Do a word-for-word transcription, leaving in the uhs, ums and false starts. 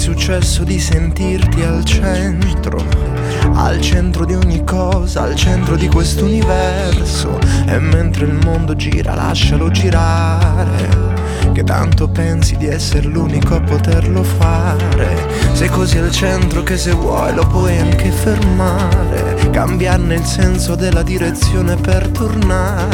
successo di sentirti al centro, al centro di ogni cosa, al centro di quest'universo. E mentre il mondo gira lascialo girare, che tanto pensi di essere l'unico a poterlo fare. Sei così al centro che se vuoi lo puoi anche fermare, cambiarne il senso della direzione per tornare.